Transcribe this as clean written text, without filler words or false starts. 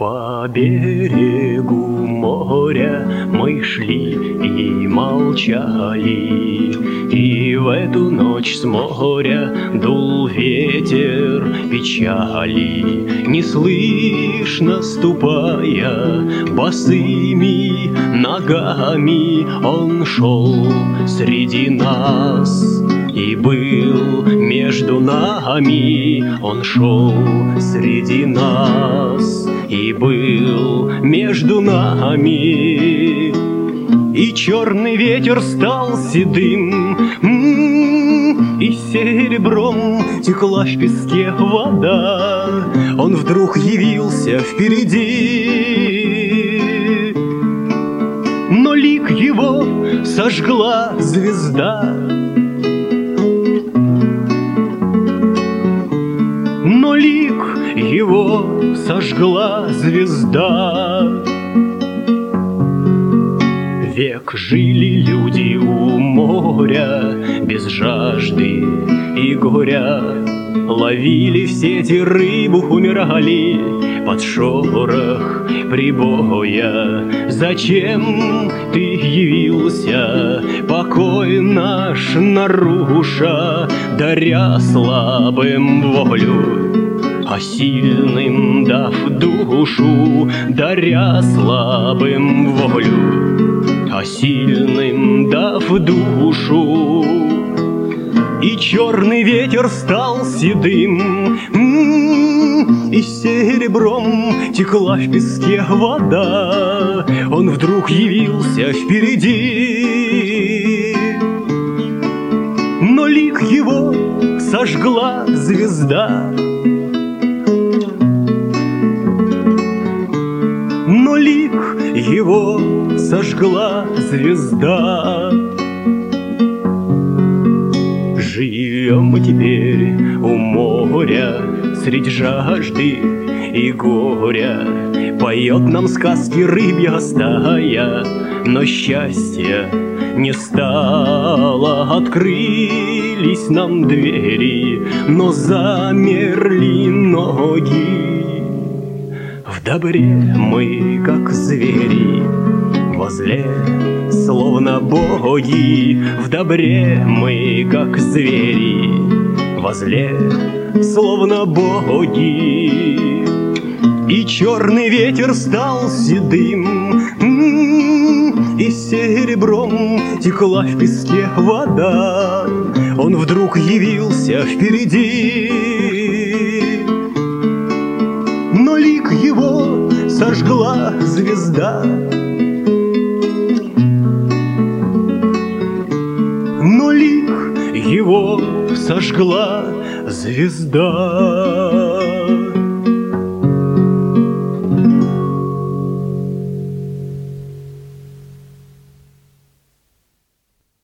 По берегу моря мы шли и молчали, и в эту ночь с моря дул ветер печали. Неслышно ступая босыми ногами, он шел среди нас и был между нами. Он шел среди нас и был между нами. И черный ветер стал седым, и серебром текла в песке вода. Он вдруг явился впереди, но лик его сожгла звезда. Но лик его сожгла звезда. Век жили люди у моря без жажды и горя, ловили в сети рыбу, умирали под шорох прибоя. Зачем ты явился, покой наш наруша, даря слабым волю, а сильным дав душу, даря слабым волю, а сильным дав душу. И черный ветер стал седым, и серебром текла в песке вода. Он вдруг явился впереди, но лик его сожгла звезда. Но лик его сожгла звезда. Живем мы теперь у моря средь жажды и горя. Поет нам сказки рыбья стая, но счастья не стало. Открылись нам двери, но замерли ноги. В добре мы, как звери, во зле словно боги. В добре мы, как звери, во зле словно боги. И черный ветер стал седым, и серебром текла в песке вода. Он вдруг явился впереди, но лик его сожгла звезда. Но лик его сожгла звезда.